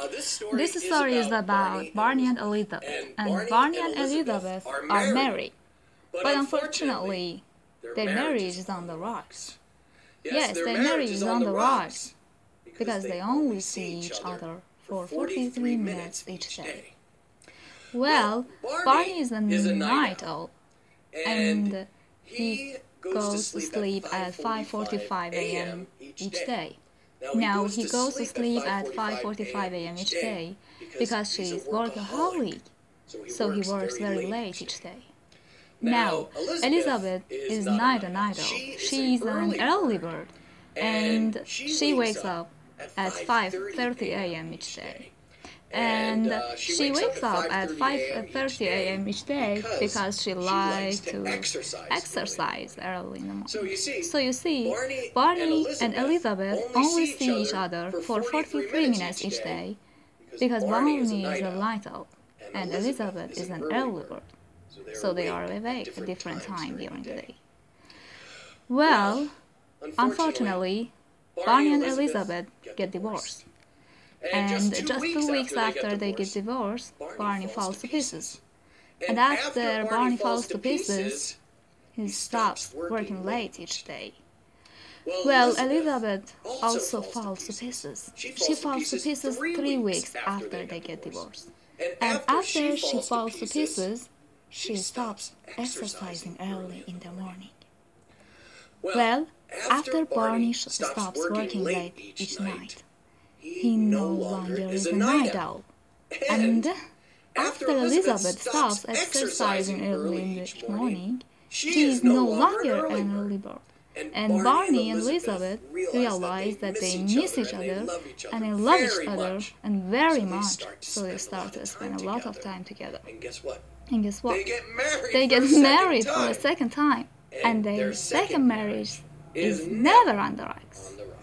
This story is about Barney and Elizabeth, and Barney and Elizabeth are married. But unfortunately, their marriage is on the rocks. Yes, their marriage is on the rocks because they only see each other for 43 minutes each day. Well, Barney is a night owl, and he goes to sleep at 5:45 a.m. each day. Now he goes to sleep at 5:45 a.m. each day because she is workaholic, so he works very late each day. Now, Elizabeth is not a night owl. She is an early bird, and she wakes up at 5:30 a.m. each day. And she wakes up at 5:30 a.m. each day because she likes to exercise early in the morning. So you see, Barney and Elizabeth only see each other for 43 minutes each day because Barney is a night owl and Elizabeth is an early bird. So they are awake at different times during the day. Well, unfortunately, Barney and Elizabeth get divorced. And just 2 weeks after they get divorced, Barney falls to pieces. And after Barney falls to pieces, he stops working late each day. Well, Elizabeth also falls to pieces. She falls to pieces 3 weeks after they get divorced. And after she falls to pieces, she stops exercising early in the morning. Well, after Barney stops working late each night, he no longer is a night owl. And after Elizabeth stops exercising early in the morning, she is no longer an early bird. And Barney and Elizabeth realize that they miss each other and they love each other and very much, so they start to spend a lot of time together. And guess what? They get married for a second time, and their second marriage is never on the rocks.